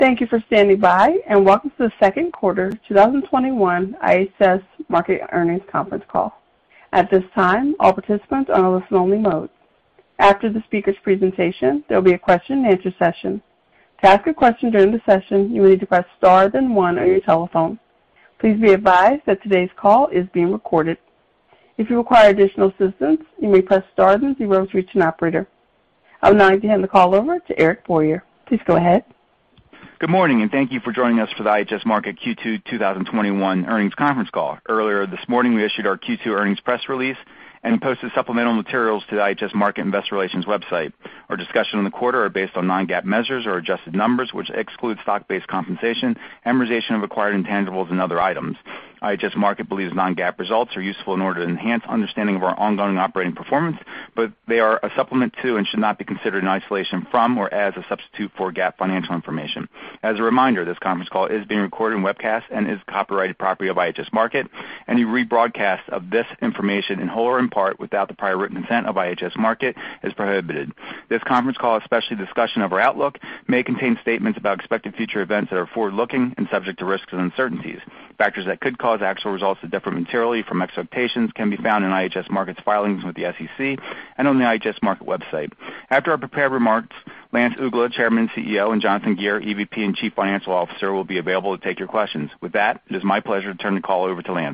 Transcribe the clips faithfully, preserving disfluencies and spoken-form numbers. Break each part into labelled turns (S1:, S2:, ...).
S1: Thank you for standing by, and welcome to the second quarter twenty twenty-one I H S Markit Earnings Conference Call. At this time, all participants are on a listen-only mode. After the speaker's presentation, there will be a question-and-answer session. To ask a question during the session, you will need to press star then one on your telephone. Please be advised that today's call is being recorded. If you require additional assistance, you may press star then zero to reach an operator. I would now like to hand the call over to Eric Boyer. Please go ahead.
S2: Good morning, and thank you for joining us for the I H S Markit Q two twenty twenty-one earnings conference call. Earlier this morning, we issued our Q two earnings press release and posted supplemental materials to the I H S Markit Investor Relations website. Our discussion on the quarter are based on non-GAAP measures or adjusted numbers, which exclude stock-based compensation, amortization of acquired intangibles, and other items. I H S Markit believes non-GAAP results are useful in order to enhance understanding of our ongoing operating performance, but they are a supplement to and should not be considered in isolation from or as a substitute for GAAP financial information. As a reminder, this conference call is being recorded and webcast and is copyrighted property of I H S Markit. Any rebroadcast of this information in whole or in part without the prior written consent of I H S Markit is prohibited. This conference call, especially discussion of our outlook, may contain statements about expected future events that are forward-looking and subject to risks and uncertainties. Factors that could cause actual results to differ materially from expectations can be found in I H S Markit's filings with the S E C and on the I H S Markit website. After our prepared remarks, Lance Uggla, Chairman and C E O, and Jonathan Gear, E V P and Chief Financial Officer, will be available to take your questions. With that, it is my pleasure to turn the call over to Lance.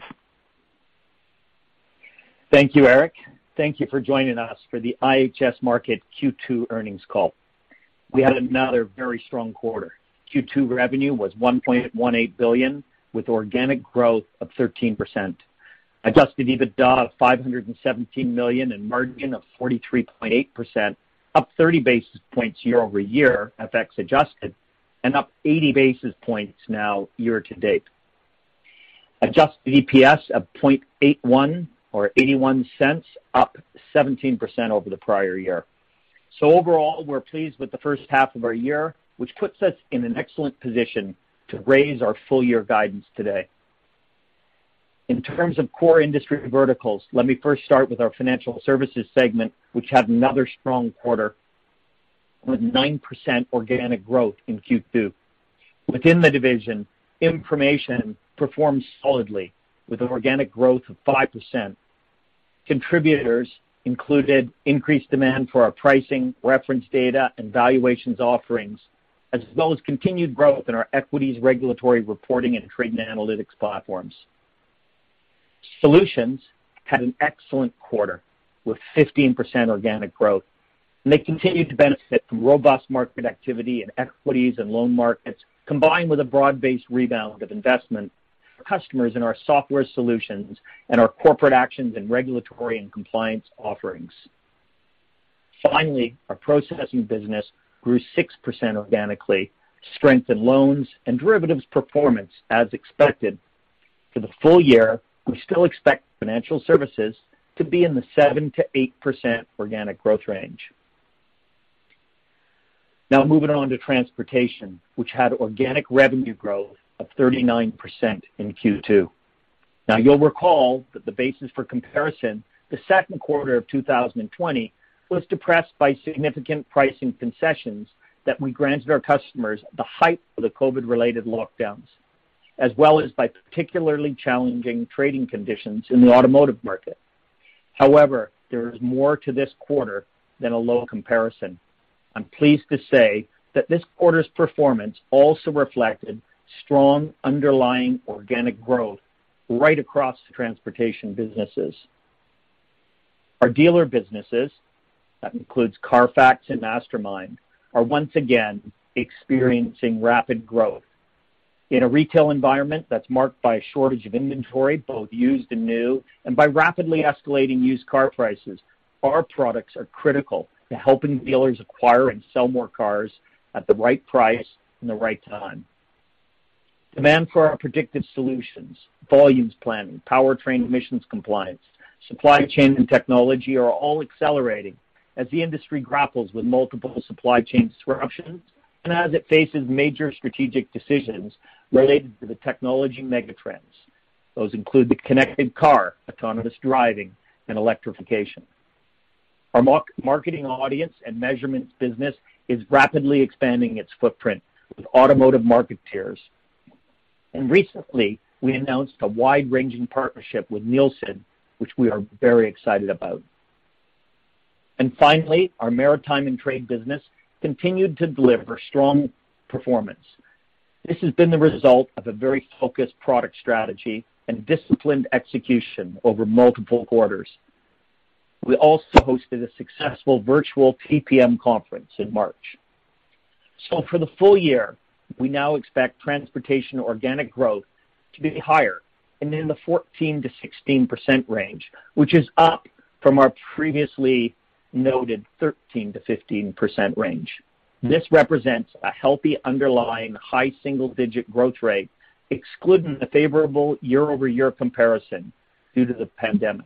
S3: Thank you, Eric. Thank you for joining us for the I H S Markit Q two earnings call. We had another very strong quarter. Q two revenue was one point one eight billion dollars with organic growth of thirteen percent. Adjusted EBITDA of five hundred seventeen million dollars and margin of forty-three point eight percent, up thirty basis points year over year, F X adjusted, and up eighty basis points now year to date. Adjusted E P S of zero point eight one or eighty-one cents, up seventeen percent over the prior year. So overall, we're pleased with the first half of our year, which puts us in an excellent position to raise our full-year guidance today. In terms of core industry verticals, let me first start with our financial services segment, which had another strong quarter with nine percent organic growth in Q two. Within the division, information performed solidly with organic growth of five percent. Contributors included increased demand for our pricing, reference data, and valuations offerings, as well as continued growth in our equities regulatory reporting and trade and analytics platforms. Solutions had an excellent quarter with fifteen percent organic growth, and they continued to benefit from robust market activity in equities and loan markets, combined with a broad-based rebound of investment for customers in our software solutions and our corporate actions and regulatory and compliance offerings. Finally, our processing business grew six percent organically, strength in loans and derivatives performance as expected. For the full year, we still expect financial services to be in the seven to eight percent organic growth range. Now moving on to transportation, which had organic revenue growth of thirty-nine percent in Q two. Now you'll recall that the basis for comparison, the second quarter of two thousand twenty, was depressed by significant pricing concessions that we granted our customers at the height of the COVID-related lockdowns, as well as by particularly challenging trading conditions in the automotive market. However, there is more to this quarter than a low comparison. I'm pleased to say that this quarter's performance also reflected strong underlying organic growth right across the transportation businesses. Our dealer businesses, that includes Carfax and Mastermind, are once again experiencing rapid growth. In a retail environment that's marked by a shortage of inventory, both used and new, and by rapidly escalating used car prices, our products are critical to helping dealers acquire and sell more cars at the right price and the right time. Demand for our predictive solutions, volumes planning, powertrain emissions compliance, supply chain and technology are all accelerating as the industry grapples with multiple supply chain disruptions and as it faces major strategic decisions related to the technology megatrends. Those include the connected car, autonomous driving, and electrification. Our marketing audience and measurements business is rapidly expanding its footprint with automotive marketeers. And recently, we announced a wide-ranging partnership with Nielsen, which we are very excited about. And finally, our maritime and trade business continued to deliver strong performance. This has been the result of a very focused product strategy and disciplined execution over multiple quarters. We also hosted a successful virtual T P M conference in March. So for the full year, we now expect transportation organic growth to be higher and in the fourteen to sixteen percent range, which is up from our previously noted thirteen to fifteen percent range. This represents a healthy underlying high single-digit growth rate, excluding the favorable year-over-year comparison due to the pandemic.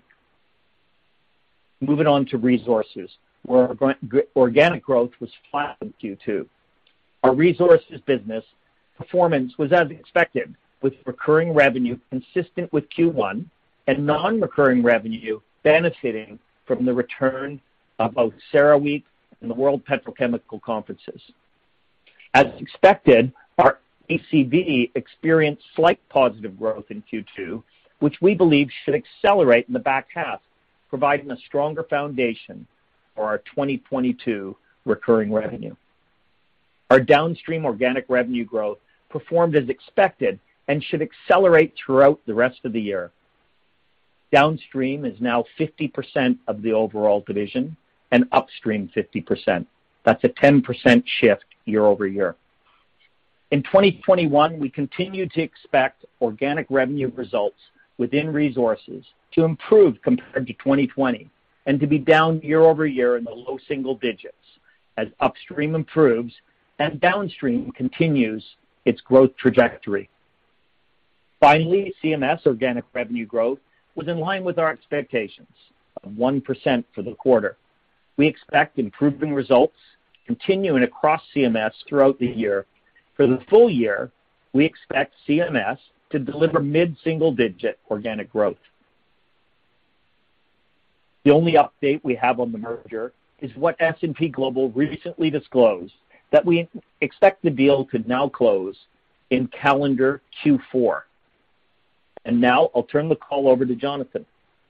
S3: Moving on to resources, where organic growth was flat in Q two. Our resources business performance was as expected, with recurring revenue consistent with Q one and non-recurring revenue benefiting from the return of both CERAWeek and the World Petrochemical Conferences. As expected, our A C V experienced slight positive growth in Q two, which we believe should accelerate in the back half, providing a stronger foundation for our twenty twenty-two recurring revenue. Our downstream organic revenue growth performed as expected and should accelerate throughout the rest of the year. Downstream is now fifty percent of the overall division, and upstream fifty percent. That's a ten percent shift year over year. In twenty twenty-one, we continue to expect organic revenue results within resources to improve compared to twenty twenty and to be down year over year in the low single digits as upstream improves and downstream continues its growth trajectory. Finally, C M S organic revenue growth was in line with our expectations of one percent for the quarter. We expect improving results continuing across C M S throughout the year. For the full year, we expect C M S to deliver mid-single-digit organic growth. The only update we have on the merger is what S and P Global recently disclosed, that we expect the deal to now close in calendar Q four. And now I'll turn the call over to Jonathan.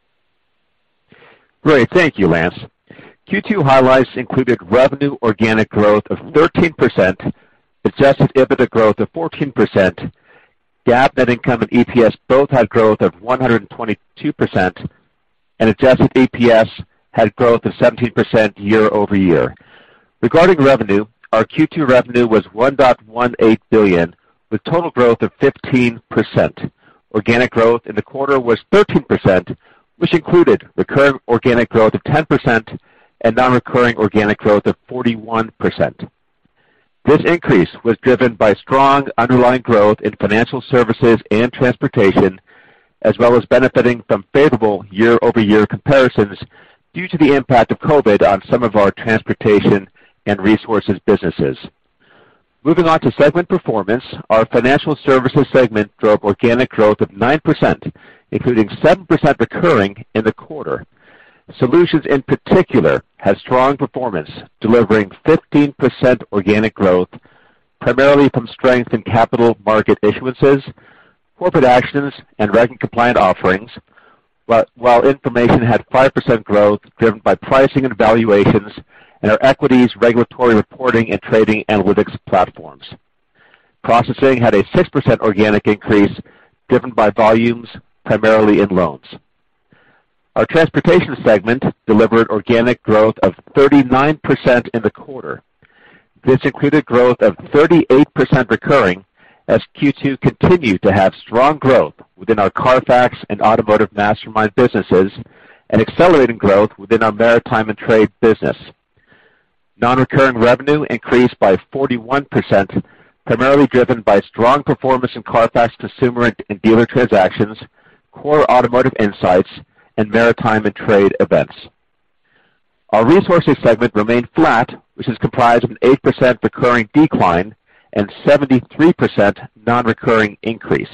S4: Great. Thank you, Lance. Q two highlights included revenue organic growth of thirteen percent, adjusted EBITDA growth of fourteen percent, GAAP net income and E P S both had growth of one hundred twenty-two percent, and adjusted E P S had growth of seventeen percent year over year. Regarding revenue, our Q two revenue was one point one eight billion dollars with total growth of fifteen percent. Organic growth in the quarter was thirteen percent, which included recurring organic growth of ten percent and non-recurring organic growth of forty-one percent. This increase was driven by strong underlying growth in financial services and transportation, as well as benefiting from favorable year-over-year comparisons due to the impact of COVID on some of our transportation and resources businesses. Moving on to segment performance, our financial services segment drove organic growth of nine percent, including seven percent recurring in the quarter. Solutions in particular had strong performance, delivering fifteen percent organic growth, primarily from strength in capital market issuances, corporate actions, and reg and compliant offerings, while, while information had five percent growth driven by pricing and valuations and our equities regulatory reporting and trading analytics platforms. Processing had a six percent organic increase driven by volumes primarily in loans. Our transportation segment delivered organic growth of thirty-nine percent in the quarter. This included growth of thirty-eight percent recurring as Q two continued to have strong growth within our Carfax and Automotive Mastermind businesses and accelerating growth within our maritime and trade business. Non-recurring revenue increased by forty-one percent, primarily driven by strong performance in Carfax consumer and dealer transactions, core automotive insights, and maritime and trade events. Our resources segment remained flat, which is comprised of an eight percent recurring decline and seventy-three percent non-recurring increase.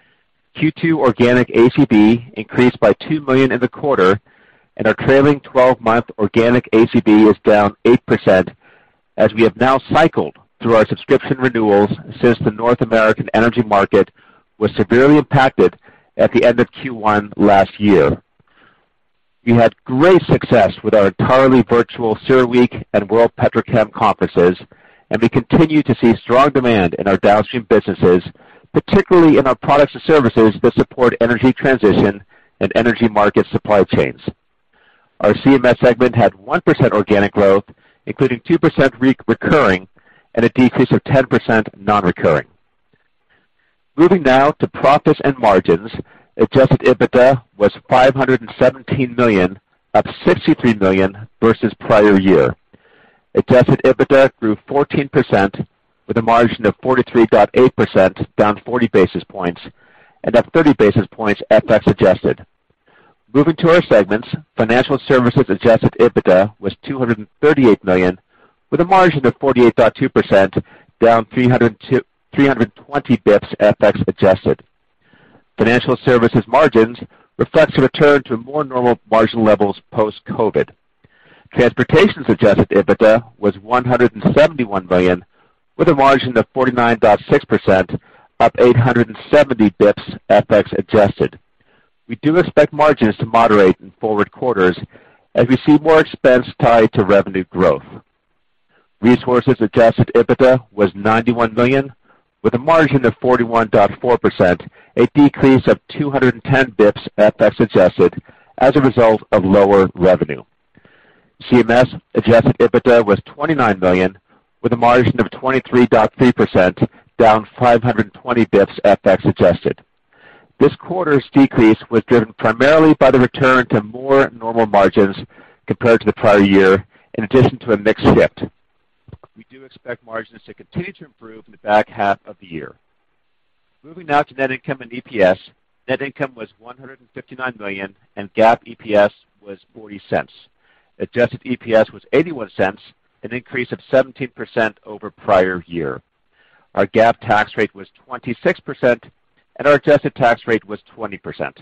S4: Q two organic A C V increased by two million dollars in the quarter, and our trailing twelve-month organic A C V is down eight percent as we have now cycled through our subscription renewals since the North American energy market was severely impacted at the end of Q one last year. We had great success with our entirely virtual CERAWeek and World Petrochem conferences, and we continue to see strong demand in our downstream businesses, particularly in our products and services that support energy transition and energy market supply chains. Our C M S segment had one percent organic growth, including two percent re- recurring and a decrease of ten percent non-recurring. Moving now to profits and margins, adjusted EBITDA was five hundred seventeen million dollars, up sixty-three million dollars versus prior year. Adjusted EBITDA grew fourteen percent with a margin of forty-three point eight percent, down forty basis points, and up thirty basis points F X adjusted. Moving to our segments, Financial Services adjusted EBITDA was two hundred thirty-eight million dollars with a margin of forty-eight point two percent, down three hundred twenty basis points F X adjusted. Financial Services margins reflects a return to more normal margin levels post-COVID. Transportation's adjusted EBITDA was one hundred seventy-one million dollars with a margin of forty-nine point six percent, up eight hundred seventy basis points F X adjusted. We do expect margins to moderate in forward quarters as we see more expense tied to revenue growth. Resources adjusted EBITDA was ninety-one million dollars with a margin of forty-one point four percent, a decrease of two hundred ten basis points F X adjusted as a result of lower revenue. C M S adjusted EBITDA was twenty-nine million dollars with a margin of twenty-three point three percent, down five hundred twenty basis points F X adjusted. This quarter's decrease was driven primarily by the return to more normal margins compared to the prior year, in addition to a mix shift. We do expect margins to continue to improve in the back half of the year. Moving now to net income and E P S. Net income was one hundred fifty-nine million dollars and GAAP E P S was forty cents. Adjusted E P S was eighty-one cents, an increase of seventeen percent over prior year. Our GAAP tax rate was twenty-six percent, and our adjusted tax rate was twenty percent.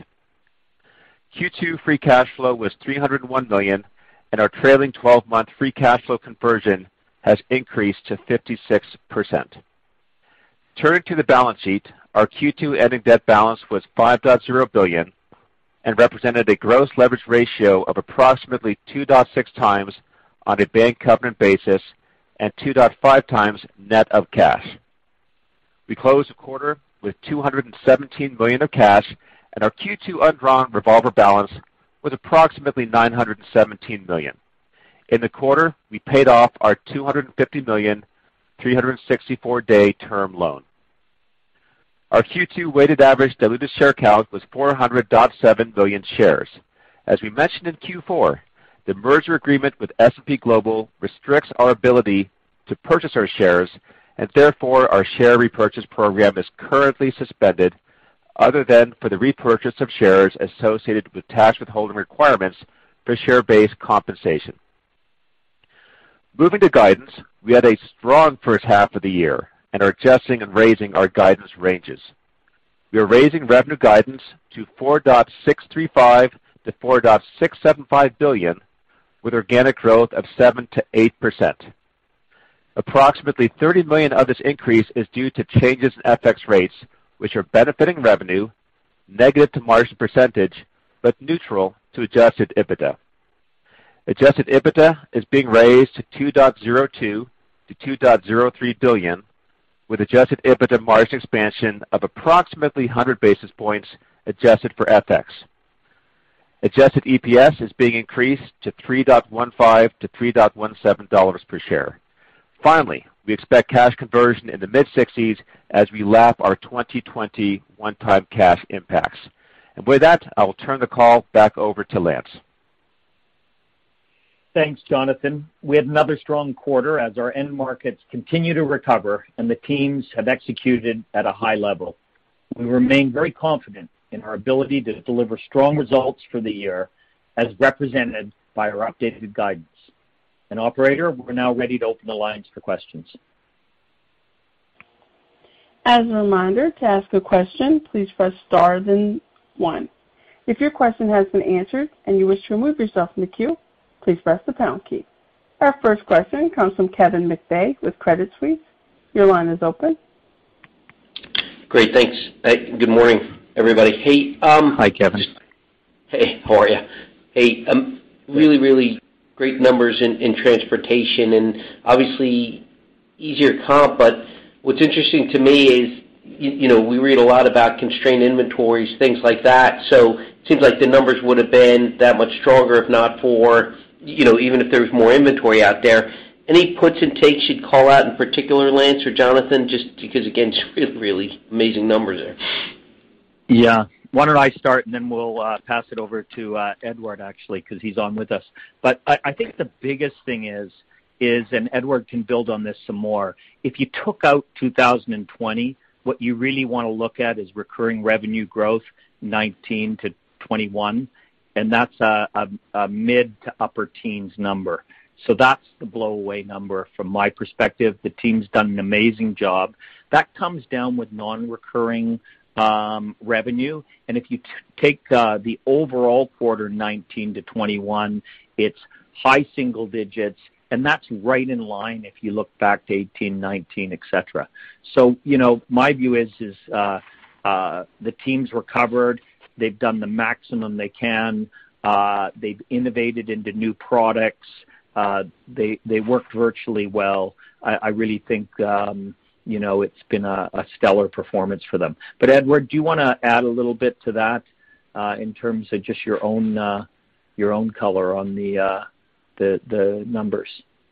S4: Q two free cash flow was three hundred one million dollars, and our trailing twelve-month free cash flow conversion has increased to fifty-six percent. Turning to the balance sheet, our Q two ending debt balance was five point zero billion dollars and represented a gross leverage ratio of approximately two point six times on a bank covenant basis and two point five times net of cash. We closed the quarter with two hundred seventeen million dollars of cash, and our Q two undrawn revolver balance was approximately nine hundred seventeen million dollars. In the quarter, we paid off our two hundred fifty million dollars, three hundred sixty-four day term loan. Our Q two weighted average diluted share count was four hundred point seven million shares. As we mentioned in Q four, the merger agreement with S and P Global restricts our ability to purchase our shares, and therefore our share repurchase program is currently suspended, other than for the repurchase of shares associated with tax withholding requirements for share-based compensation. Moving to guidance, we had a strong first half of the year and are adjusting and raising our guidance ranges. We are raising revenue guidance to four point six three five to four point six seven five billion, with organic growth of seven to eight percent. Approximately thirty million of this increase is due to changes in F X rates, which are benefiting revenue, negative to margin percentage, but neutral to adjusted EBITDA. Adjusted EBITDA is being raised to two point zero two to two point zero three billion, with adjusted EBITDA margin expansion of approximately one hundred basis points adjusted for F X. Adjusted E P S is being increased to three point one five to three point one seven dollars per share. Finally, we expect cash conversion in the mid-sixties as we lap our twenty twenty one-time cash impacts. And with that, I will turn the call back over to Lance.
S3: Thanks, Jonathan. We had another strong quarter as our end markets continue to recover and the teams have executed at a high level. We remain very confident in our ability to deliver strong results for the year as represented by our updated guidance. And operator, we're now ready to open the lines for questions.
S1: As a reminder, to ask a question, please press star then one. If your question has been answered and you wish to remove yourself from the queue, please press the pound key. Our first question comes from Kevin McVeigh with Credit Suisse. Your line is open.
S5: Great, thanks. Hey, good morning, everybody. Hey, um,
S3: Hi, Kevin.
S5: Hey, how are you? Hey, um, really, really great numbers in, in transportation, and obviously easier comp. But what's interesting to me is, you, you know, we read a lot about constrained inventories, things like that. So it seems like the numbers would have been that much stronger if not for, you know, even if there was more inventory out there. Any puts and takes you'd call out in particular, Lance or Jonathan, just because, again, it's really, really amazing numbers there.
S3: Yeah. Why don't I start, and then we'll uh, pass it over to uh, Edward, actually, because he's on with us. But I, I think the biggest thing is, is, and Edward can build on this some more, if you took out two thousand twenty, what you really want to look at is recurring revenue growth, nineteen to twenty-one, and that's a, a, a mid to upper teens number. So that's the blow-away number from my perspective. The team's done an amazing job. That comes down with non-recurring um, revenue. And if you t- take uh, the overall quarter nineteen to twenty-one, it's high single digits, and that's right in line if you look back to eighteen, nineteen, et cetera. So, you know, my view is, is uh, uh, the team's recovered. They've done the maximum they can. Uh, they've innovated into new products. Uh, they they worked virtually well. I, I really think um, you know it's been a, a stellar performance for them. But Edward, do you want to add a little bit to that uh, in terms of just your own uh, your own color on the uh, the the numbers?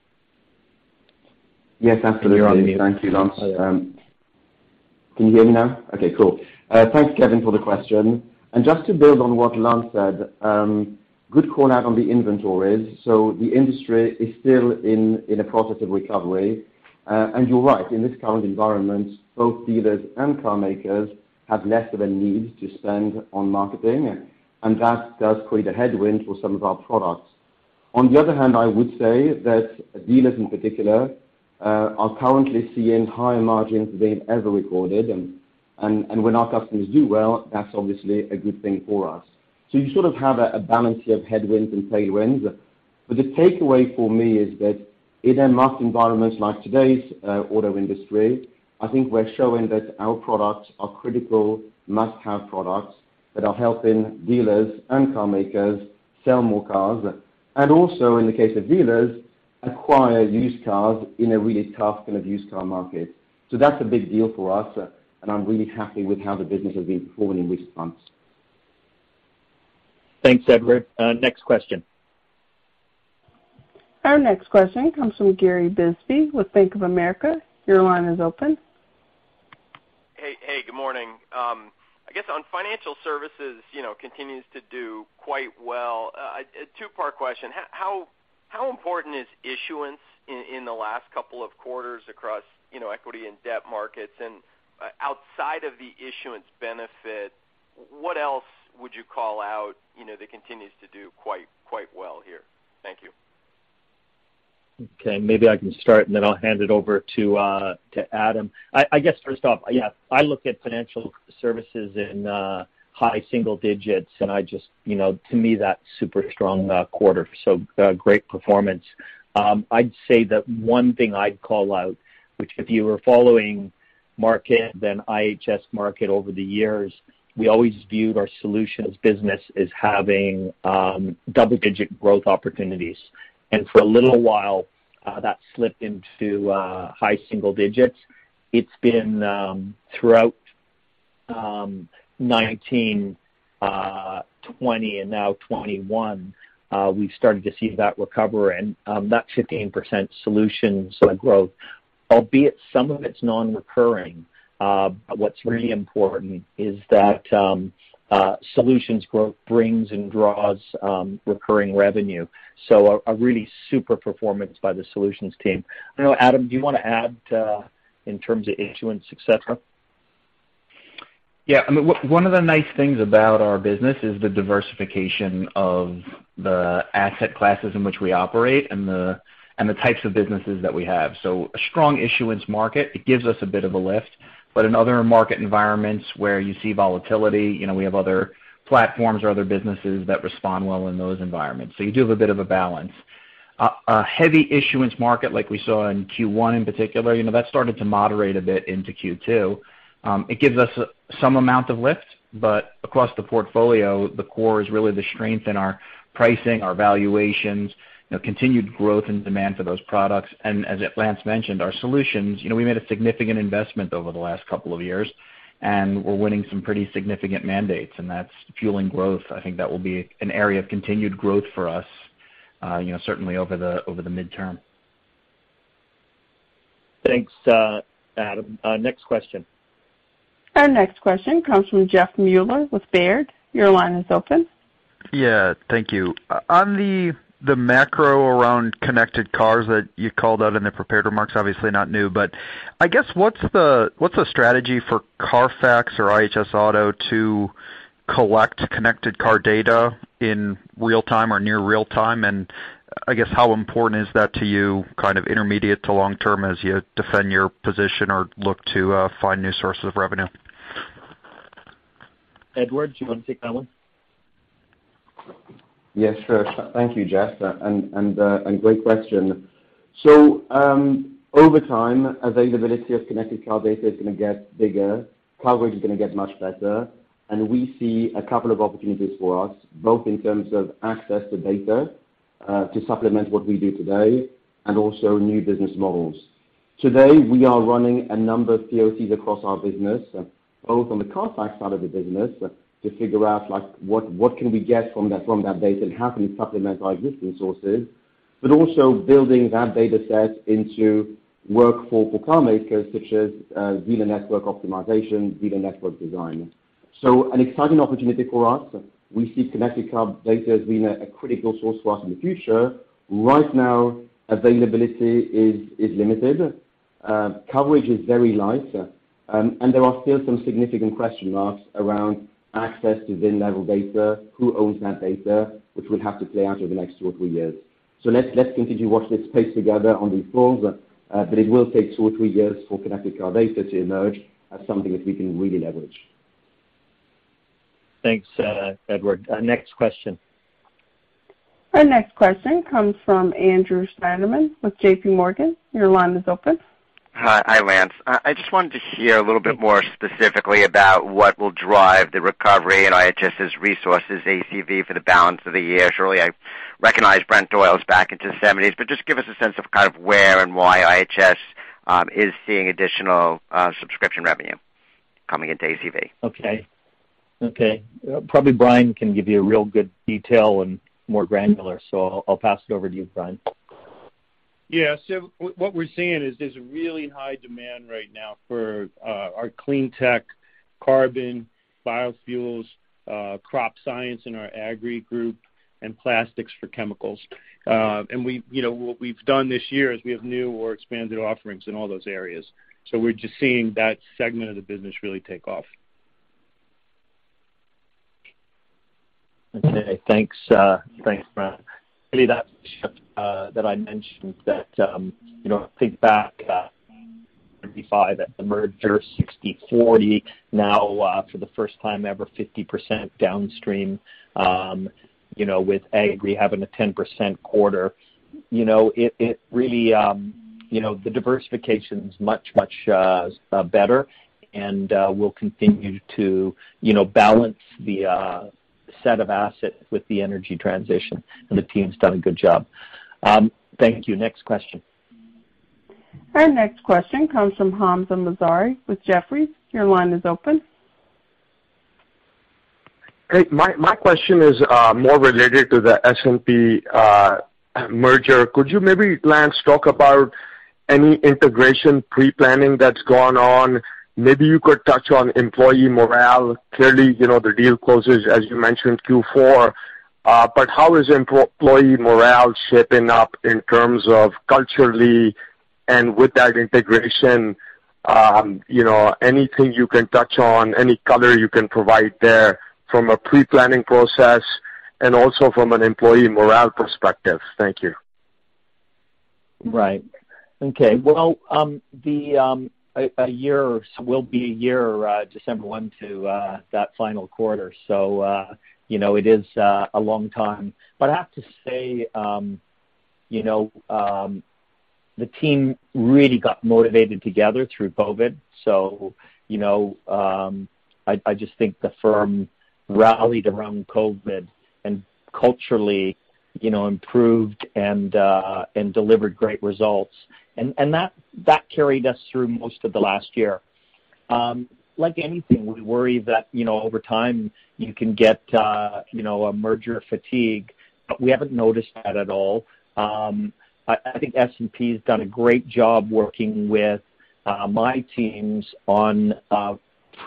S6: Yes, absolutely. Thank you, Lance. Um, can you hear me now? Okay, cool. Uh, thanks, Kevin, for the question. And just to build on what Lance said. Um, Good call out on the inventories. So the industry is still in, in a process of recovery. Uh, and you're right, in this current environment, both dealers and car makers have less of a need to spend on marketing, and that does create a headwind for some of our products. On the other hand, I would say that dealers in particular uh, are currently seeing higher margins than they've ever recorded, and, and, and when our customers do well, that's obviously a good thing for us. So you sort of have a, a balance here of headwinds and tailwinds. But the takeaway for me is that in a market environment like today's uh, auto industry, I think we're showing that our products are critical, must-have products that are helping dealers and car makers sell more cars, and also, in the case of dealers, acquire used cars in a really tough kind of used car market. So that's a big deal for us, uh, and I'm really happy with how the business has been performing in recent months.
S3: Thanks, Edward. Uh, next question.
S1: Our next question comes from Gary Bisbee with Bank of America. Your line is open.
S7: Hey, hey, good morning. Um, I guess on financial services, you know, continues to do quite well. Uh, a two-part question: how how important is issuance in, in the last couple of quarters across, you know, equity and debt markets? And uh, outside of the issuance benefit, what else would you call out, you know, that continues to do quite quite well here? Thank you.
S3: Okay, maybe I can start, and then I'll hand it over to uh, to Adam. I, I guess first off, yeah, I look at financial services in uh, high single digits, and I just, you know, to me that's super strong uh, quarter. So uh, great performance. Um, I'd say that one thing I'd call out, which if you were following market, then I H S Markit over the years, we always viewed our solutions business as having um, double-digit growth opportunities. And for a little while, uh, that slipped into uh, high single digits. It's been um, throughout um, nineteen, uh, twenty, and now twenty-one, uh, we've started to see that recover, and um, that fifteen percent solutions uh, growth, albeit some of it's non-recurring. Uh, but what's really important is that um, uh, solutions growth brings and draws um, recurring revenue. So a, a really super performance by the solutions team. I don't know, Adam, do you want to add uh, in terms of issuance, et cetera?
S8: Yeah, I mean, w- one of the nice things about our business is the diversification of the asset classes in which we operate and the and the types of businesses that we have. So a strong issuance market, it gives us a bit of a lift. But in other market environments where you see volatility, you know, we have other platforms or other businesses that respond well in those environments. So you do have a bit of a balance. a, a heavy issuance market like we saw in Q one in particular, you know, that started to moderate a bit into Q two. Um, it gives us a, some amount of lift, but across the portfolio, the core is really the strength in our pricing, our valuations, you know, continued growth and demand for those products. And as Lance mentioned, our solutions, you know, we made a significant investment over the last couple of years, and we're winning some pretty significant mandates, and that's fueling growth. I think that will be an area of continued growth for us, uh, you know, certainly over the over the midterm.
S3: Thanks, uh, Adam. Uh, next question.
S1: Our next question comes from Jeff Mueller with Baird. Your line is open.
S9: Yeah, thank you. Uh, on the the macro around connected cars that you called out in the prepared remarks, obviously not new, but I guess what's the what's the strategy for CARFAX or I H S Auto to collect connected car data in real time or near real time? And I guess how important is that to you, kind of intermediate to long term, as you defend your position or look to uh, find new sources of revenue?
S3: Edward, do you want to take that one?
S6: Yes, sure. Thank you, Jeff, and and uh, and great question. So um, over time, availability of connected car data is going to get bigger, coverage is going to get much better, and we see a couple of opportunities for us, both in terms of access to data uh, to supplement what we do today, and also new business models. Today, we are running a number of P O Cs across our business, both on the CARFAX side of the business, to figure out like what, what can we get from that from that data and how can we supplement our existing sources, but also building that data set into work for, for car makers such as uh, dealer network optimization, dealer network design. So an exciting opportunity for us. We see connected car data as being a, a critical source for us in the future. Right now, availability is, is limited. Uh, coverage is very light, um, and there are still some significant question marks around access to V I N-level data, who owns that data, which will have to play out over the next two or three years. So let's, let's continue to watch this space together on these calls, uh, but it will take two or three years for connected car data to emerge as something that we can really leverage.
S3: Thanks, uh, Edward. Uh, next question.
S1: Our next question comes from Andrew Steinerman with J P Morgan. Your line is open.
S10: Hi, hi, Lance. I just wanted to hear a little bit more specifically about what will drive the recovery in IHS's resources A C V for the balance of the year. Surely I recognize Brent oil is back into the seventies, but just give us a sense of kind of where and why I H S um, is seeing additional uh, subscription revenue coming into A C V.
S3: Okay. Okay. Uh, probably Brian can give you a real good detail and more granular, so I'll, I'll pass it over to you, Brian.
S11: Yeah, so what we're seeing is there's a really high demand right now for uh, our clean tech, carbon, biofuels, uh, crop science in our agri group, and plastics for chemicals. Uh, and we, you know, what we've done this year is we have new or expanded offerings in all those areas. So we're just seeing that segment of the business really take off.
S3: Okay, thanks, uh, thanks, Brian. Really, that shift uh, that I mentioned, that um, you know, think back uh, thirty-five at the merger, sixty forty. Now, uh, for the first time ever, fifty percent downstream. Um, you know, with agri having a ten percent quarter. You know, it it really, um, you know, the diversification is much much uh, uh, better, and uh, we'll continue to, you know, balance the. Uh, set of assets with the energy transition, and the team's done a good job. Um, thank you. Next question.
S1: Our next question comes from Hamzah Mazari with Jefferies. Your line is open.
S12: Hey, my, my question is uh, more related to the S and P uh, merger. Could you maybe, Lance, talk about any integration pre-planning that's gone on? Maybe you could touch on employee morale. Clearly, you know, the deal closes, as you mentioned, Q four. Uh, but how is employee morale shaping up in terms of culturally and with that integration? Um, you know, anything you can touch on, any color you can provide there from a pre-planning process and also from an employee morale perspective. Thank you.
S3: Right. Okay. Well, um, the um, a, a year will be a year, uh, December first to uh, that final quarter. So, uh, you know, it is uh, a long time. But I have to say, um, you know, um, the team really got motivated together through COVID. So, you know, um, I, I just think the firm rallied around COVID and culturally, you know, improved and uh, and delivered great results. And and that that carried us through most of the last year. Um, like anything, we worry that, you know, over time you can get, uh, you know, a merger fatigue, but we haven't noticed that at all. Um, I, I think S and P has done a great job working with uh, my teams on uh,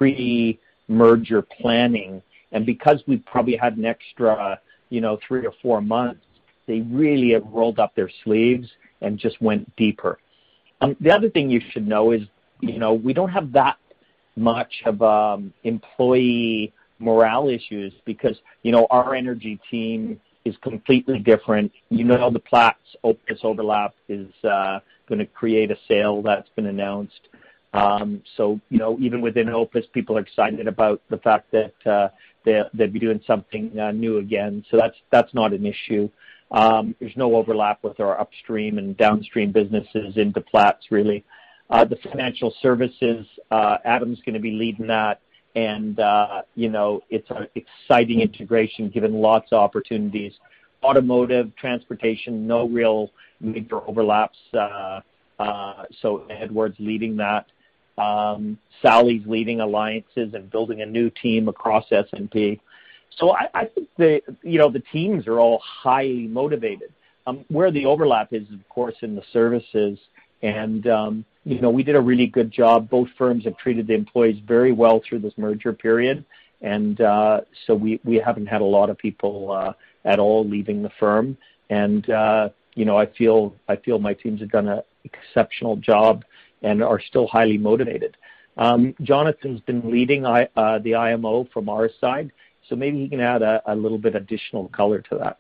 S3: pre-merger planning. And because we probably had an extra, you know, three or four months, they really have rolled up their sleeves and just went deeper. Um, the other thing you should know is, you know, we don't have that much of um, employee morale issues because, you know, our energy team is completely different. You know, the Platts Opus overlap is uh, going to create a sale that's been announced. Um, so, you know, even within Opus, people are excited about the fact that uh, they, they'll be doing something uh, new again. So that's that's not an issue. Um, there's no overlap with our upstream and downstream businesses into Platts, really. Uh, the financial services, uh, Adam's going to be leading that. And, uh, you know, it's an exciting integration given lots of opportunities. Automotive, transportation, no real major overlaps. Uh, uh, so Edward's leading that. Um, Sally's leading alliances and building a new team across S and P. So I, I think the, you know, the teams are all highly motivated. Um, where the overlap is, of course, in the services. And, um, you know, we did a really good job. Both firms have treated the employees very well through this merger period. And uh, so we, we haven't had a lot of people uh, at all leaving the firm. And, uh, you know, I feel I feel my teams have done an exceptional job and are still highly motivated. Um, Jonathan's been leading I, uh, the I M O from our side, so maybe he can add a, a little bit additional color to that.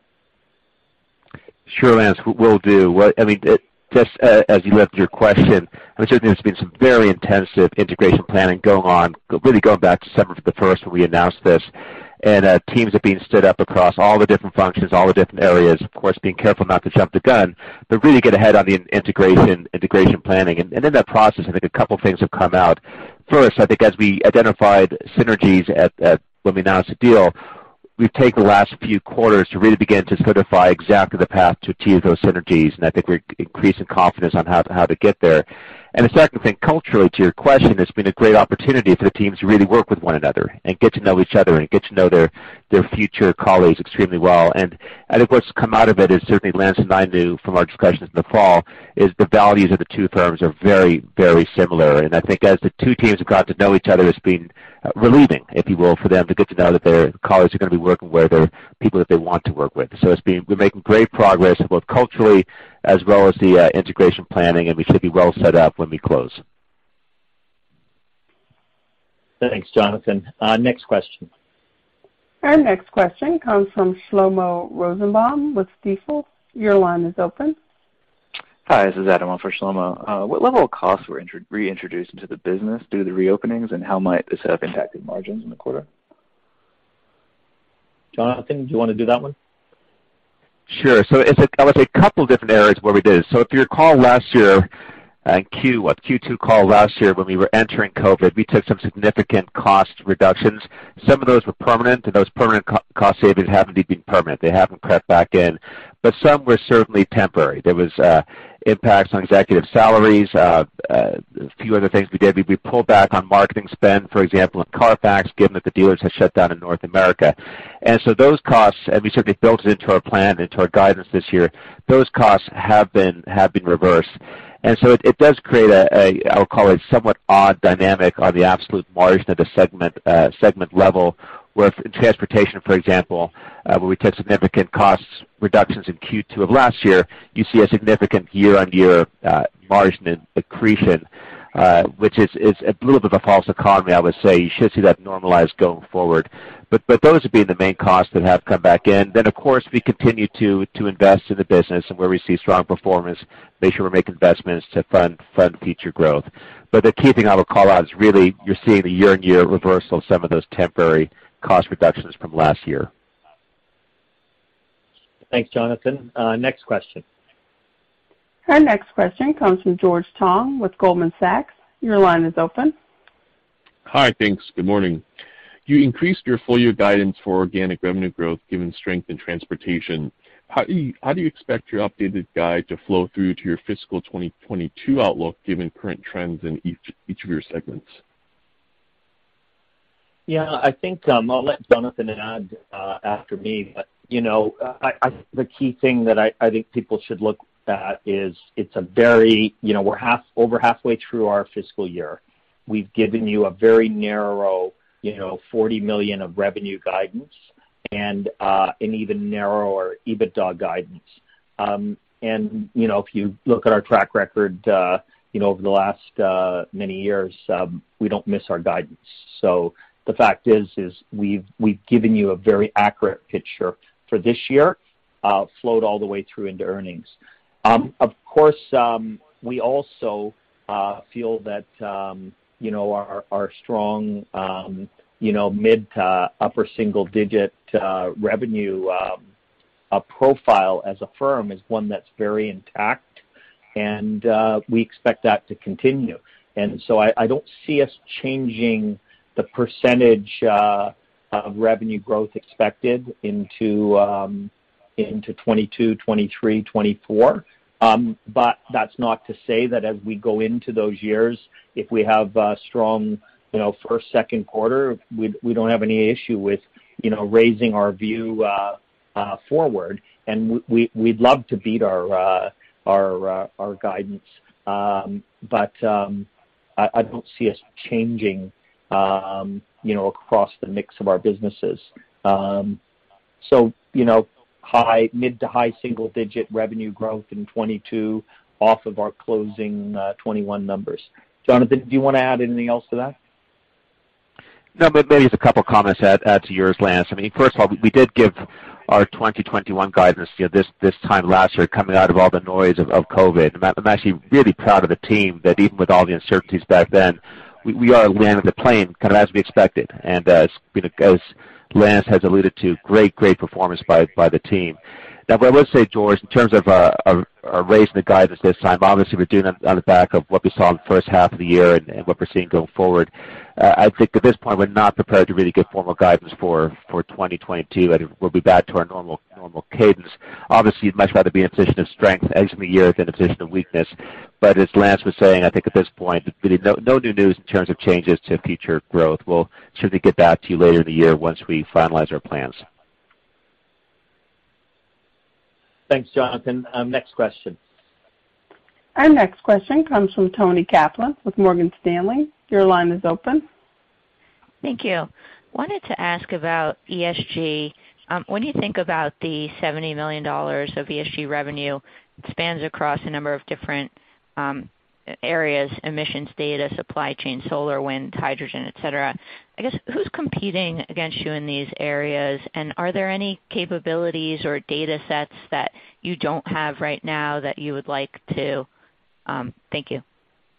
S4: Sure, Lance, will do. Well, I mean, it, just uh, as you left your question, I mean, certainly there's been some very intensive integration planning going on, really going back to December the first when we announced this. And uh, teams are being stood up across all the different functions, all the different areas, of course, being careful not to jump the gun, but really get ahead on the integration integration planning. And, and in that process, I think a couple things have come out. First, I think as we identified synergies at, at when we announced the deal, we've taken the last few quarters to really begin to solidify exactly the path to achieve those synergies, and I think we're increasing confidence on how to, how to get there. And the second thing, culturally, to your question, it's been a great opportunity for the teams to really work with one another and get to know each other and get to know their, their future colleagues extremely well. And I think what's come out of it is certainly Lance and I knew from our discussions in the fall is the values of the two firms are very, very similar. And I think as the two teams have got to know each other, it's been uh, relieving, if you will, for them to get to know that their colleagues are going to be working with or people that they want to work with. So it's been, we're making great progress both culturally as well as the uh, integration planning, and we should be well set up when we close.
S3: Thanks, Jonathan. Uh, next question.
S1: Our next question comes from Shlomo Rosenbaum with Stifel. Your line is open.
S13: Hi, this is Adam on for Shlomo. Uh, what level of costs were intro- reintroduced into the business due to the reopenings, and how might this have impacted margins in the quarter?
S3: Jonathan, do you want to do that one?
S4: Sure. So it's a, I would say a couple of different areas where we did it. So if you recall last year, uh, Q, what, Q two call last year when we were entering COVID, we took some significant cost reductions. Some of those were permanent, and those permanent co- cost savings haven't been permanent. They haven't crept back in. But some were certainly temporary. There was uh, impacts on executive salaries, uh, uh, a few other things we did. We, we pulled back on marketing spend, for example, in Carfax, given that the dealers had shut down in North America. And so those costs, and we certainly built it into our plan, into our guidance this year, those costs have been have been reversed. And so it, it does create a, a, I'll call it somewhat odd dynamic on the absolute margin at the segment uh, segment level, where in transportation, for example, uh, where we took significant cost reductions in Q two of last year, you see a significant year-on-year uh, margin accretion, uh, which is, is a little bit of a false economy, I would say. You should see that normalized going forward. But but those have been the main costs that have come back in. Then, of course, we continue to to invest in the business, and where we see strong performance, make sure we're making investments to fund fund future growth. But the key thing I would call out is really you're seeing the year-on-year reversal of some of those temporary cost reductions from last year.
S3: Thanks, Jonathan. Uh, next question.
S1: Our next question comes from George Tong with Goldman Sachs. Your line is open.
S14: Hi, thanks. Good morning. You increased your full-year guidance for organic revenue growth given strength in transportation. How do you, how do you expect your updated guide to flow through to your fiscal twenty twenty-two outlook given current trends in each, each of your segments?
S3: Yeah, I think um, I'll let Jonathan add uh, after me. But, you know, I, I, the key thing that I, I think people should look at is it's a very, you know, we're half over halfway through our fiscal year. We've given you a very narrow, you know, forty million of revenue guidance and uh, an even narrower EBITDA guidance. Um, and, you know, if you look at our track record, uh, you know, over the last uh, many years, um, we don't miss our guidance. So the fact is, is we've we've given you a very accurate picture for this year, uh, flowed all the way through into earnings. Um, of course, um, we also uh, feel that, um, you know, our, our strong, um, you know, mid to upper single digit uh, revenue um, uh, profile as a firm is one that's very intact, and uh, we expect that to continue. And so I, I don't see us changing the percentage uh, of revenue growth expected into um, into twenty-two, twenty-three, twenty-four. Um, but that's not to say that as we go into those years, if we have uh, strong, you know, first, second quarter, we we don't have any issue with, you know, raising our view uh, uh, forward, and we we'd love to beat our uh, our uh, our guidance, um, but um, I, I don't see us changing, um, you know, across the mix of our businesses. Um, so, you know. High, mid to high single-digit revenue growth in twenty-two off of our closing uh, twenty-one numbers. Jonathan, do you want to add anything else to that?
S4: No, but maybe just a couple of comments to add, add to yours, Lance. I mean, first of all, we, we did give our twenty twenty-one guidance, you know, this this time last year, coming out of all the noise of, of COVID. I'm, I'm actually really proud of the team that even with all the uncertainties back then, we, we are landing the plane kind of as we expected, and uh, you know, as Lance has alluded to, great, great performance by, by the team. Now, what I would say, George, in terms of uh, uh, uh, raising the guidance this time, obviously we're doing it on the back of what we saw in the first half of the year and, and what we're seeing going forward. Uh, I think at this point we're not prepared to really give formal guidance for, for twenty twenty-two. I think we'll be back to our normal normal cadence. Obviously, you'd much rather be in a position of strength exiting the year than a position of weakness. But as Lance was saying, I think at this point, really no, no new news in terms of changes to future growth. We'll certainly get back to you later in the year once we finalize our plans.
S3: Thanks, Jonathan. Um, next question.
S1: Our next question comes from Toni Kaplan with Morgan Stanley. Your line is open.
S15: Thank you. Wanted to ask about E S G. Um, when you think about the seventy million dollars of E S G revenue, it spans across a number of different um, areas, emissions data, supply chain, solar, wind, hydrogen, et cetera. I guess who's competing against you in these areas, and are there any capabilities or data sets that you don't have right now that you would like to? Um, thank you.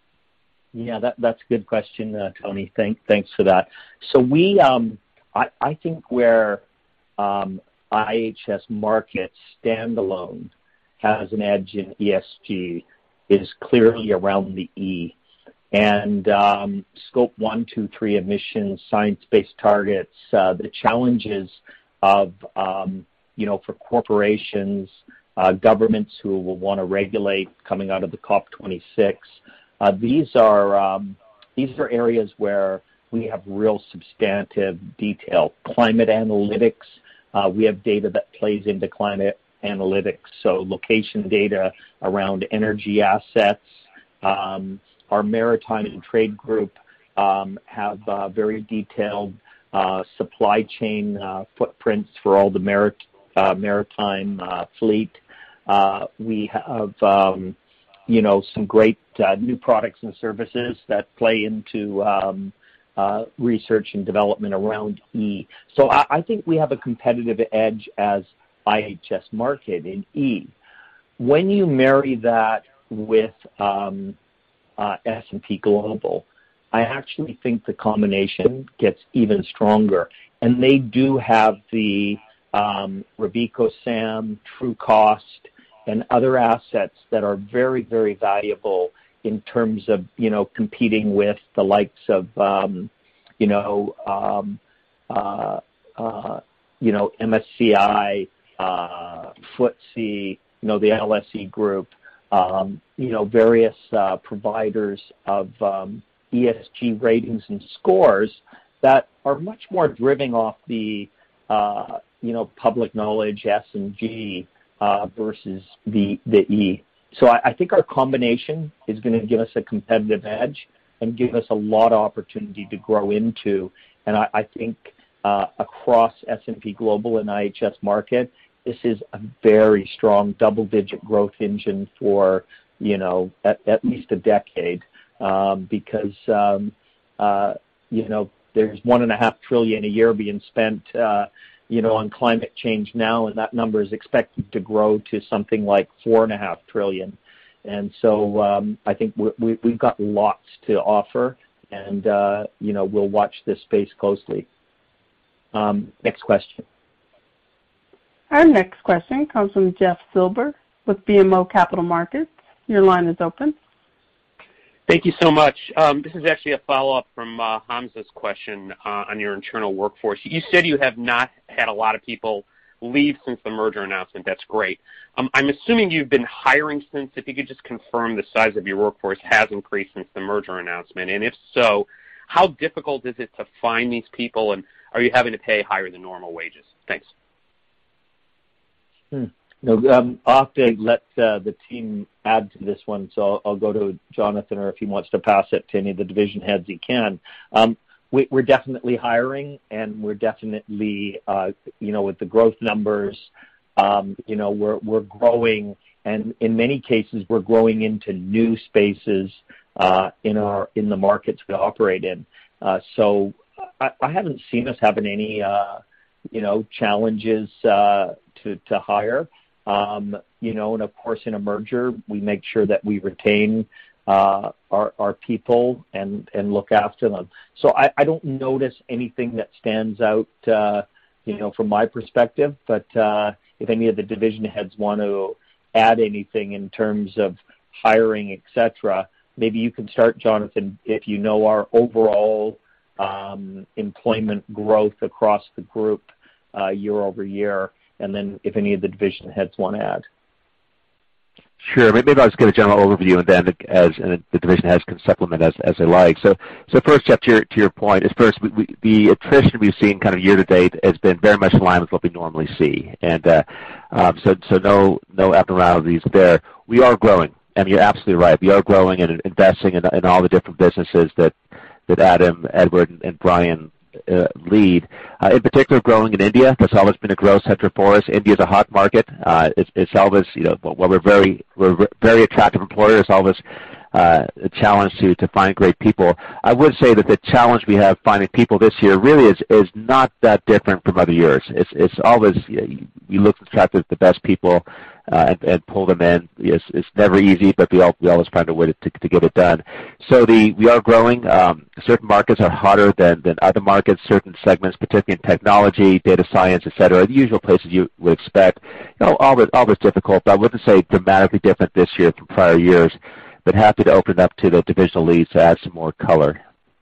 S3: Yeah, that, that's a good question, uh, Tony. Thank, thanks for that. So we, um, I, I think where um, I H S Markit standalone has an edge in E S G is clearly around the E. And um, scope one, two, three emissions, science-based targets, uh, the challenges of, um, you know, for corporations, uh, governments who will want to regulate coming out of the COP twenty-six. Uh, these are um, these are areas where we have real substantive detail. Climate analytics, uh, we have data that plays into climate analytics, so location data around energy assets. Um, our maritime and trade group um, have uh, very detailed uh, supply chain uh, footprints for all the marit- uh, maritime uh, fleet. Uh, we have, um, you know, some great uh, new products and services that play into um, uh, research and development around E. So I, I think we have a competitive edge as I H S Markit in E. When you marry that with um, uh, S and P Global, I actually think the combination gets even stronger. And they do have the um, RobecoSAM, TrueCost, and other assets that are very, very valuable in terms of, you know, competing with the likes of, um, you know, um, uh, uh, you know, M S C I, uh, F T S E, you know, the L S E group, um, you know, various uh, providers of um, E S G ratings and scores that are much more driven off the, uh, you know, public knowledge S and G uh, versus the the E. So I, I think our combination is going to give us a competitive edge and give us a lot of opportunity to grow into. And I, I think uh, across S and P Global and I H S Markit, this is a very strong double-digit growth engine for, you know, at, at least a decade, um, because, um, uh, you know, there's one and a half trillion a year being spent, uh, you know, on climate change now, and that number is expected to grow to something like four and a half trillion. And so um, I think we, we, we've got lots to offer, and uh, you know, we'll watch this space closely. Um, next question.
S1: Our next question comes from Jeff Silber with B M O Capital Markets. Your line is open.
S16: Thank you so much. Um, this is actually a follow-up from uh, Hamza's question uh, on your internal workforce. You said you have not had a lot of people leave since the merger announcement. That's great. Um, I'm assuming you've been hiring since. If you could just confirm the size of your workforce has increased since the merger announcement, and if so, how difficult is it to find these people, and are you having to pay higher than normal wages? Thanks.
S3: Hmm. No, um, I'll have to let uh, the team add to this one, so I'll, I'll go to Jonathan, or if he wants to pass it to any of the division heads, he can. Um, we, we're definitely hiring, and we're definitely, uh, you know, with the growth numbers, um, you know, we're we're growing, and in many cases, we're growing into new spaces uh, in our in the markets we operate in. Uh, so I, I haven't seen us having any, uh, you know, challenges uh, to to hire. Um, you know, and of course, in a merger, we make sure that we retain uh, our, our people and, and look after them. So I, I don't notice anything that stands out, uh, you know, from my perspective. But uh, if any of the division heads want to add anything in terms of hiring, et cetera, maybe you can start, Jonathan, if you know our overall um, employment growth across the group uh, year over year. And then if any of the division heads want to add.
S4: Sure. Maybe I'll just give a general overview, and then as and the division heads can supplement as, as they like. So, so first, Jeff, to your, to your point, is first we, we, the attrition we've seen kind of year to date has been very much in line with what we normally see, and uh, um, so so no no abnormalities there. We are growing, and you're absolutely right. We are growing and investing in, in all the different businesses that that Adam, Edward, and, and Brian Uh, lead. Uh, in particular, growing in India. That's always been a growth center for us. India is a hot market. Uh, it's, it's always, you know, while we're very, we're a very attractive employer, it's always uh, a challenge to, to find great people. I would say that the challenge we have finding people this year really is, is not that different from other years. It's, it's always, you know, we look to attract the best people uh, and, and pull them in. It's, it's never easy, but we, all, we always find a way to, to, to get it done. So the we are growing. Um, certain markets are hotter than, than other markets. Certain segments, particularly in technology, data science, et cetera, the usual places you would expect. You know, all this, all this difficult, but I wouldn't say dramatically different this year from prior years. But happy to open it up to the divisional leads to add some more color.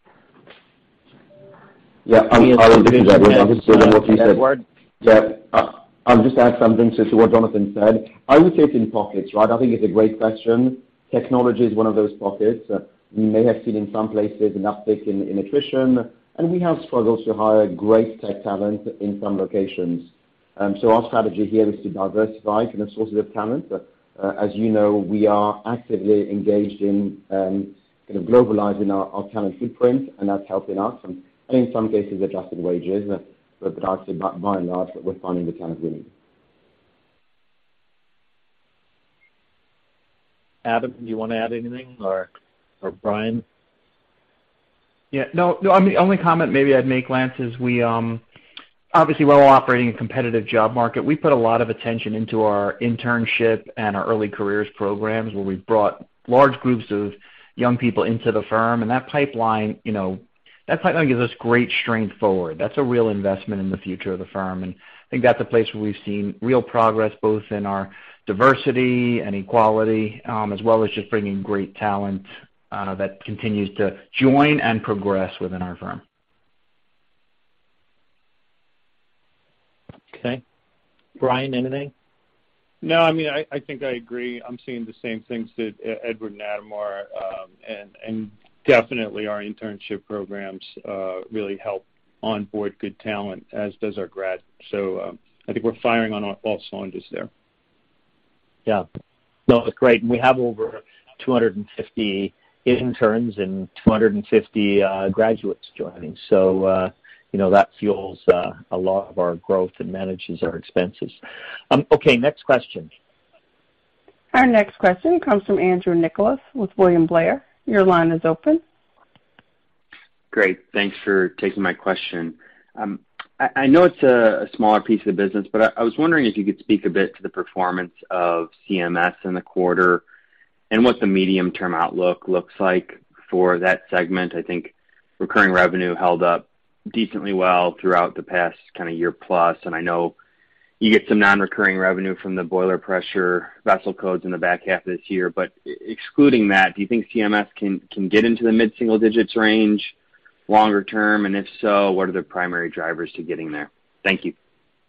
S6: Yeah, I'm, I'll, this is Edward. I'll just build on what you said. Yeah, uh, I'll just add something to, to what Jonathan said. I would say it's in pockets, right? I think it's a great question. Technology is one of those pockets. Uh, we may have seen in some places an uptick in, in attrition, and we have struggled to hire great tech talent in some locations. Um, so our strategy here is to diversify kind of sources of talent. Uh, Uh, as you know, we are actively engaged in um, kind of globalizing our, our talent footprint, and that's helping us, and, and in some cases adjusting wages, uh, but, but I'd say by, by and large that we're finding the talent we need.
S3: Adam, do you want to add anything, or or Brian?
S8: Yeah, no, no. I mean, the only comment maybe I'd make, Lance, is we um. Obviously, we're all operating in a competitive job market. We put a lot of attention into our internship and our early careers programs, where we've brought large groups of young people into the firm, and that pipeline, you know, that pipeline gives us great strength forward. That's a real investment in the future of the firm, and I think that's a place where we've seen real progress, both in our diversity and equality, um, as well as just bringing great talent uh, that continues to join and progress within our firm.
S3: Okay. Brian, anything?
S11: No, I mean, I, I think I agree. I'm seeing the same things that Edward and Adam are, um, and, and definitely our internship programs uh, really help onboard good talent, as does our grad. So um, I think we're firing on all, all cylinders there.
S3: Yeah. No, it's great. And we have over two hundred fifty interns and two hundred fifty uh, graduates joining. So, uh, you know, that fuels uh, a lot of our growth and manages our expenses. Um, okay, next question.
S1: Our next question comes from Andrew Nicholas with William Blair. Your line is open.
S17: Great. Thanks for taking my question. Um, I, I know it's a, a smaller piece of the business, but I, I was wondering if you could speak a bit to the performance of C M S in the quarter and what the medium-term outlook looks like for that segment. I think recurring revenue held up decently well throughout the past kind of year plus, and I know you get some non-recurring revenue from the boiler pressure vessel codes in the back half of this year. But excluding that, do you think C M S can, can get into the mid-single digits range longer term? And if so, what are the primary drivers to getting there? Thank you.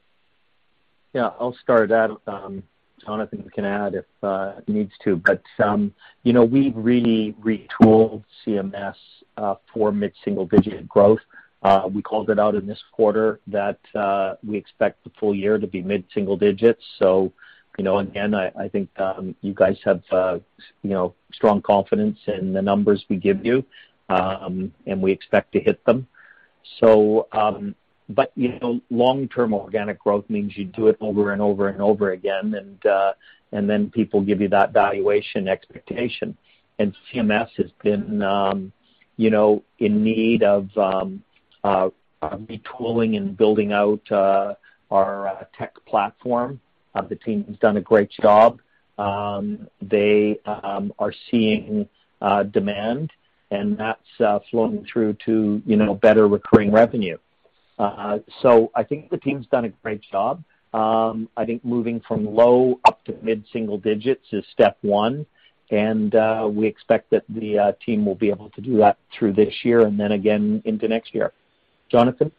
S3: Yeah, I'll start that. Um, Jonathan can add if uh, needs to. But, um, you know, we've really retooled C M S uh, for mid-single digit growth. Uh, we called it out in this quarter that uh, we expect the full year to be mid-single digits. So, you know, again, I, I think um, you guys have, uh, you know, strong confidence in the numbers we give you, um, and we expect to hit them. So, um, but, you know, long-term organic growth means you do it over and over and over again, and uh, and then people give you that valuation expectation. And C M S has been, um, you know, in need of um, Uh, retooling and building out uh, our uh, tech platform. Uh, the team's done a great job. Um, they um, are seeing uh, demand, and that's uh, flowing through to, you know, better recurring revenue. Uh, so I think the team's done a great job. Um, I think moving from low up to mid-single digits is step one, and uh, we expect that the uh, team will be able to do that through this year and then again into next year. Jonathan?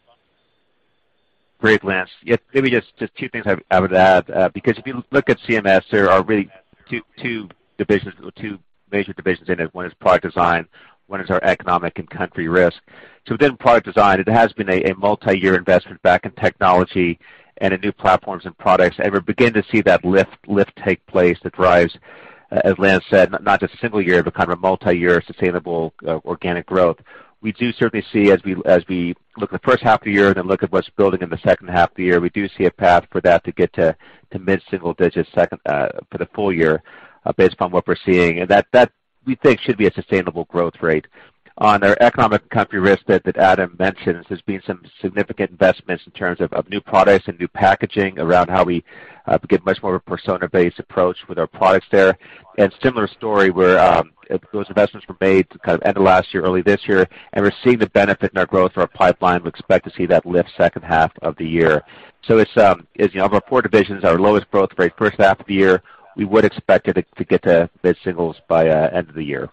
S4: Great, Lance. Yeah, maybe just, just two things I, I would add, uh, because if you look at C M S, there are really two, two divisions, two major divisions in it. One is product design, one is our economic and country risk. So within product design, it has been a, a multi-year investment back in technology and in new platforms and products, and we're beginning to see that lift lift take place that drives, uh, as Lance said, not, not just a single year, but kind of a multi-year sustainable uh, organic growth. We do certainly see, as we as we look at the first half of the year and then look at what's building in the second half of the year, we do see a path for that to get to, to mid-single digits second uh, for the full year, uh, based upon what we're seeing, and that that we think should be a sustainable growth rate. On our economic and country risk that, that Adam mentions, there's been some significant investments in terms of, of new products and new packaging around how we uh, get much more of a persona-based approach with our products there. And similar story where um, those investments were made kind of end of last year, early this year, and we're seeing the benefit in our growth of our pipeline. We expect to see that lift second half of the year. So it's, um, it's you know, of our four divisions, our lowest growth rate first half of the year. We would expect it to, to get to mid-singles by uh, end of the year.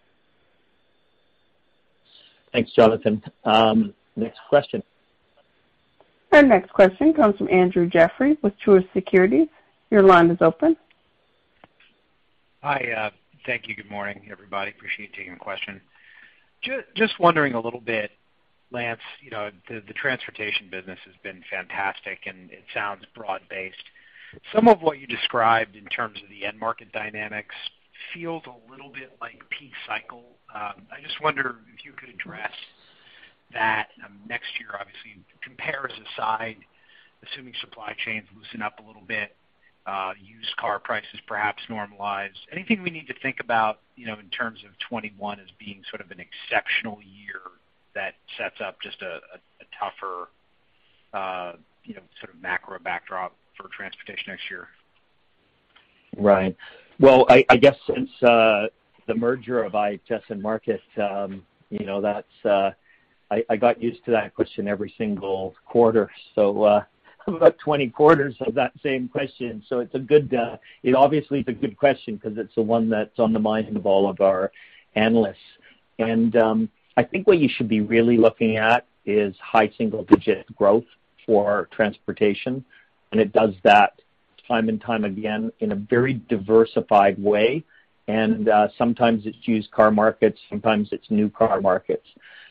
S3: Thanks, Jonathan. Um, next question.
S1: Our next question comes from Andrew Jeffrey with Truist Securities. Your line is open.
S18: Hi. Uh, thank you. Good morning, everybody. Appreciate you taking the question. Just, just wondering a little bit, Lance, you know, the, the transportation business has been fantastic, and it sounds broad-based. Some of what you described in terms of the end market dynamics feels a little bit like peak cycle. Um, I just wonder if you could address that um, next year. Obviously, compares aside, assuming supply chains loosen up a little bit, uh, used car prices perhaps normalize. Anything we need to think about, you know, in terms of twenty-one as being sort of an exceptional year that sets up just a, a, a tougher, uh, you know, sort of macro backdrop for transportation next year?
S3: Right. Well, I, I guess since uh, the merger of I H S and Markit, um, you know, that's uh, I, I got used to that question every single quarter. So uh, about twenty quarters of that same question. So it's a good, uh, it obviously is a good question because it's the one that's on the mind of all of our analysts. And um, I think what you should be really looking at is high single-digit growth for transportation, and it does that time and time again in a very diversified way. And uh, sometimes it's used car markets, sometimes it's new car markets.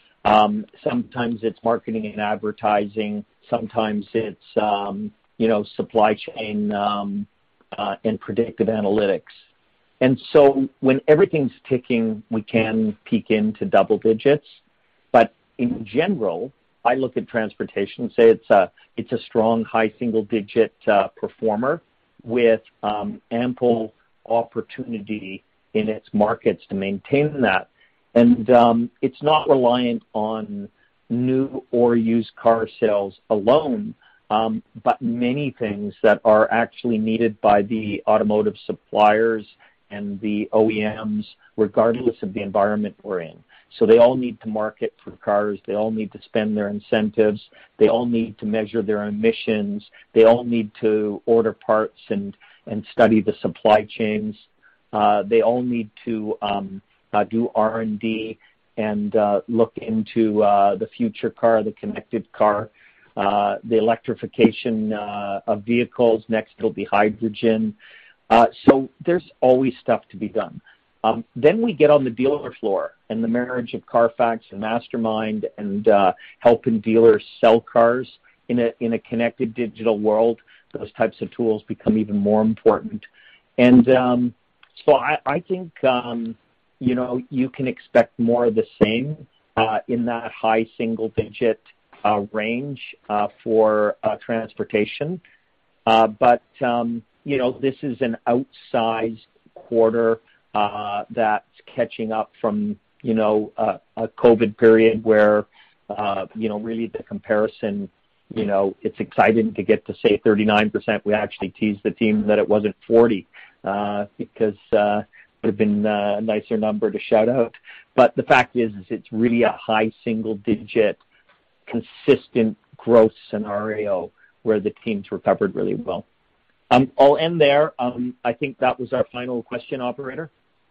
S3: Um, sometimes it's marketing and advertising, sometimes it's, um, you know, supply chain um, uh, and predictive analytics. And so when everything's ticking, we can peak into double digits. But in general, I look at transportation and say it's a, it's a strong high single-digit uh, performer with um, ample opportunity in its markets to maintain that. And um, it's not reliant on new or used car sales alone, um, but many things that are actually needed by the automotive suppliers and the O E Ms, regardless of the environment we're in. So they all need to market for cars. They all need to spend their incentives. They all need to measure their emissions. They all need to order parts and, and study the supply chains. Uh, they all need to um, uh, do R and D and uh, look into uh, the future car, the connected car, uh, the electrification uh, of vehicles. Next, it'll be hydrogen. Uh, so there's always stuff to be done. Um, then we get on the dealer floor, and the marriage of Carfax and Mastermind and uh, helping dealers sell cars in a in a connected digital world. Those types of tools become even more important. And um, so I, I think um, you know you can expect more of the same uh, in that high single-digit uh, range uh, for uh, transportation, uh, but um, you know, this is an outsized quarter uh, that's catching up from, you know, uh, a COVID period where, uh, you know, really the comparison, you know, it's exciting to get to say thirty-nine percent. We actually teased the team that it wasn't forty uh, because uh, it would have been a nicer number to shout out. But the fact is, is it's really a high single-digit, consistent growth scenario where the team's recovered really well. Um, I'll end there. Um, I think that was our final question, operator.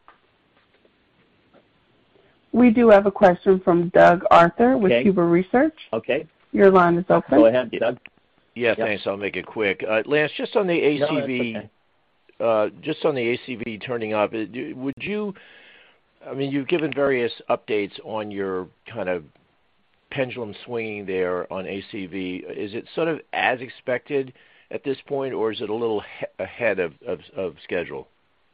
S1: We do have a question from Doug Arthur with
S3: Okay.
S1: Huber Research.
S3: Okay.
S1: Your line is open.
S3: Go ahead, Doug.
S19: Yeah,
S3: Yep.
S19: thanks. I'll make it quick. Uh, Lance, just on the A C V,
S3: No, that's okay.
S19: uh, just on the A C V turning up, it- would you? I mean, you've given various updates on your kind of pendulum swinging there on A C V. Is it sort of as expected at this point, or is it a little he- ahead of, of, of schedule?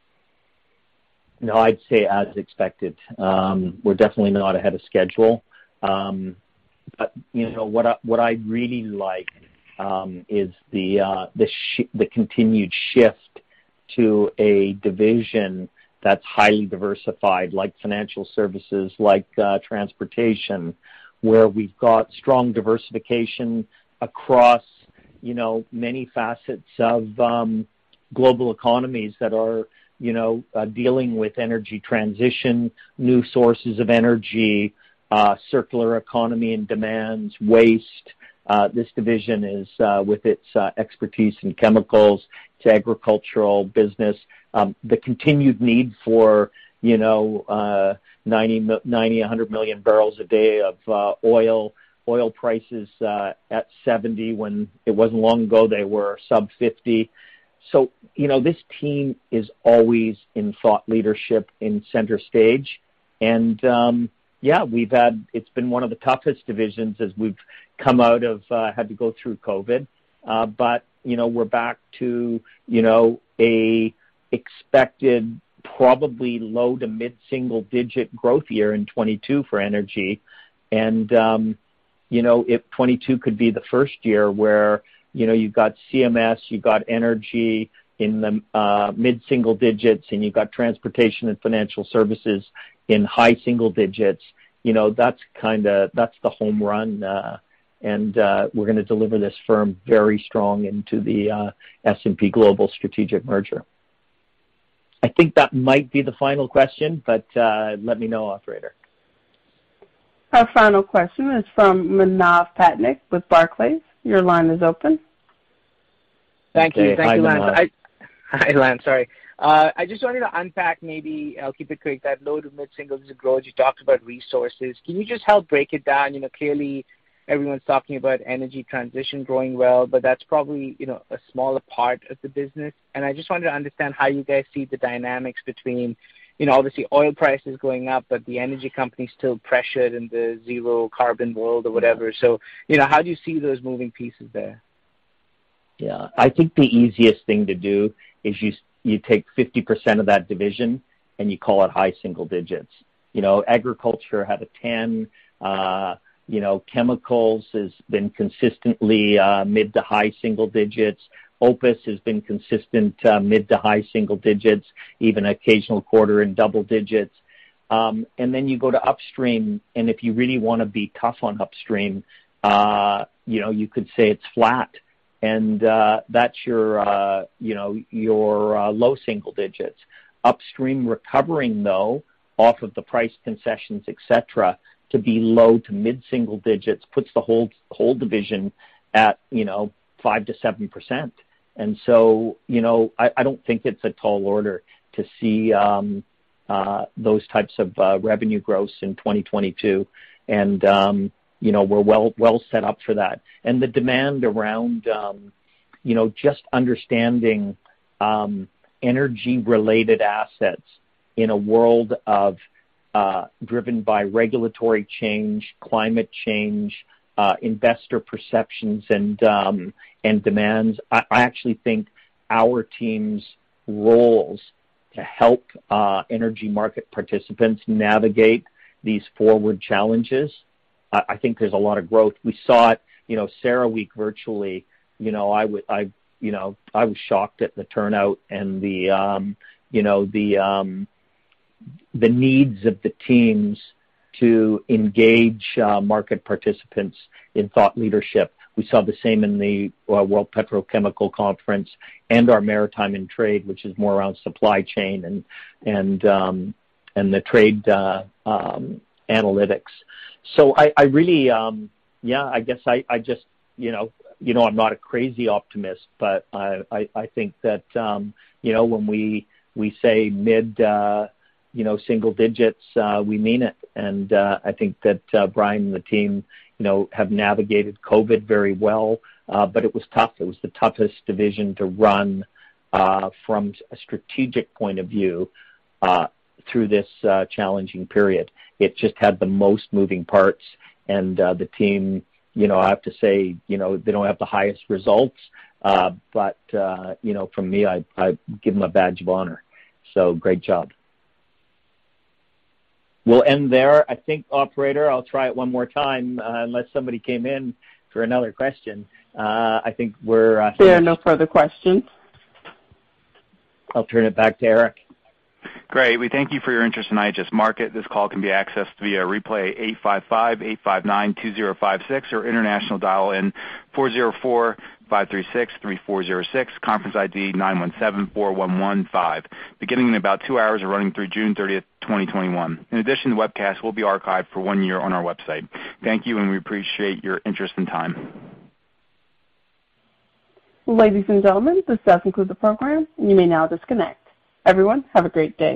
S3: No, I'd say as expected. Um, we're definitely not ahead of schedule. Um, but you know what? I, what I really like um, is the uh, the sh- the continued shift to a division that's highly diversified, like financial services, like uh, transportation, where we've got strong diversification across, you know, many facets of um, global economies that are, you know, uh, dealing with energy transition, new sources of energy, uh, circular economy and demands, waste. Uh, this division is, uh, with its uh, expertise in chemicals, its agricultural business, um, the continued need for, you know, uh, ninety, ninety, one hundred million barrels a day of uh, oil, oil prices uh, at seventy when it wasn't long ago they were sub fifty. So, you know, this team is always in thought leadership in center stage. And, um, yeah, we've had, it's been one of the toughest divisions as we've come out of, uh, had to go through COVID. Uh, but, you know, we're back to, you know, a expected probably low to mid single digit growth year in twenty-two for energy. And, um, you know, if twenty-two could be the first year where, you know, you've got C M S, you've got energy in the uh, mid single digits, and you've got transportation and financial services in high single digits. You know, that's kind of, that's the home run. Uh, and uh, we're going to deliver this firm very strong into the uh, S and P Global strategic merger. I think that might be the final question, but uh, let me know, operator.
S1: Our final question is from Manav Patnaik with Barclays. Your line is open.
S20: Thank you.
S3: Okay.
S20: Thank
S3: Hi,
S20: you, Lance.
S3: Manav.
S20: I, hi, Lance. Sorry. Uh, I just wanted to unpack maybe, I'll keep it quick, that low to mid-single digit growth. You talked about resources. Can you just help break it down? You know, clearly everyone's talking about energy transition growing well, but that's probably, you know, a smaller part of the business. And I just wanted to understand how you guys see the dynamics between, you know, obviously oil prices going up, but the energy company's still pressured in the zero carbon world or whatever. So, you know, how do you see those moving pieces there?
S3: Yeah, I think the easiest thing to do is you you take fifty percent of that division and you call it high single digits. You know, agriculture had a ten. Uh, you know, chemicals has been consistently uh, mid to high single digits. Opus has been consistent uh, mid to high single digits, even occasional quarter in double digits. Um, and then you go to upstream, and if you really want to be tough on upstream, uh, you know, you could say it's flat. And uh, that's your, uh, you know, your uh, low single digits. Upstream recovering, though, off of the price concessions, et cetera, to be low to mid-single digits puts the whole whole division at, you know, five to seven percent. And so, you know, I, I don't think it's a tall order to see um, uh, those types of uh, revenue growths in twenty twenty-two. And um, you know, we're well well set up for that. And the demand around, um, you know, just understanding um, energy-related assets in a world of uh, driven by regulatory change, climate change, uh, investor perceptions, and um, and demands. I, I actually think our team's roles to help uh, energy market participants navigate these forward challenges, I think there's a lot of growth. We saw it, you know, CERAWeek virtually. You know, I would, I, you know, I was shocked at the turnout and the, um, you know, the um, the needs of the teams to engage uh, market participants in thought leadership. We saw the same in the uh, World Petrochemical Conference and our Maritime and Trade, which is more around supply chain and and um, and the trade uh, um, analytics. So I, I really, um, yeah, I guess I, I just, you know, you know, I'm not a crazy optimist, but I, I, I think that, um, you know, when we we say mid, uh, you know, single digits, uh, we mean it. And uh, I think that uh, Brian and the team, you know, have navigated COVID very well, uh, but it was tough. It was the toughest division to run uh, from a strategic point of view uh, through this uh, challenging period. It just had the most moving parts, and uh, the team, you know, I have to say, you know, they don't have the highest results, uh, but, uh, you know, from me, I, I give them a badge of honor. So great job. We'll end there. I think, operator, I'll try it one more time, uh, unless somebody came in for another question. Uh, I think we're... Uh,
S1: there are no further questions.
S3: I'll turn it back to Eric.
S2: Great. We thank you for your interest in I H S Markit. This call can be accessed via replay eight five five, eight five nine, two zero five six or international dial in four zero four, five three six, three four zero six, conference I D nine one seven, four one one five. Beginning in about two hours and running through June thirtieth, twenty twenty-one. In addition, the webcast will be archived for one year on our website. Thank you, and we appreciate your interest and time.
S1: Ladies and gentlemen, this does conclude the program. You may now disconnect. Everyone, have a great day.